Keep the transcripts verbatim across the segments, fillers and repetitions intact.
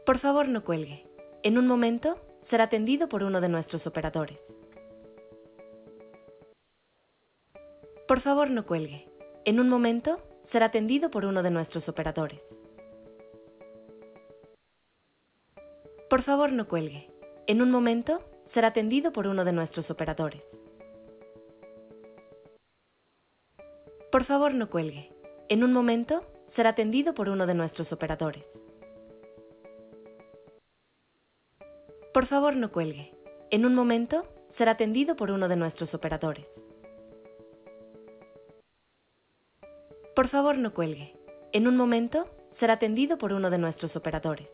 Por favor, no cuelgue. En un momento, será atendido por uno de nuestros operadores. Por favor, no cuelgue. En un momento, será atendido por uno de nuestros operadores. Por favor, no cuelgue. En un momento, será atendido por uno de nuestros operadores. Por favor, no cuelgue. En un momento, será atendido por uno de nuestros operadores. Por favor, no cuelgue. En un momento, será atendido por uno de nuestros operadores. Por favor, no cuelgue. En un momento, será atendido por uno de nuestros operadores.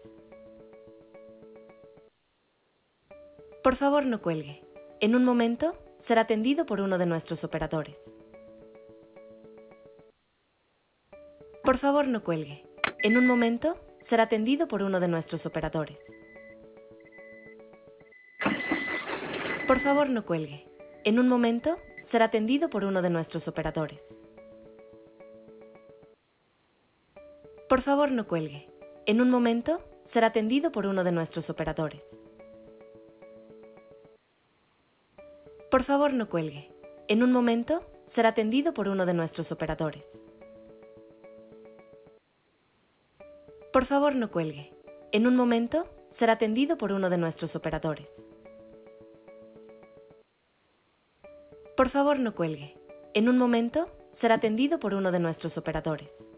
Por favor, no cuelgue. En un momento, será atendido por uno de nuestros operadores. Por favor, no cuelgue. En un momento, será atendido por uno de nuestros operadores. Por favor, no cuelgue. En un momento, será atendido por uno de nuestros operadores. Por favor, no cuelgue. En un momento, será atendido por uno de nuestros operadores. Por favor, no cuelgue. En un momento, será atendido por uno de nuestros operadores. Por favor, no cuelgue. En un momento, será atendido por uno de nuestros operadores. Por favor, no cuelgue. En un momento, será atendido por uno de nuestros operadores.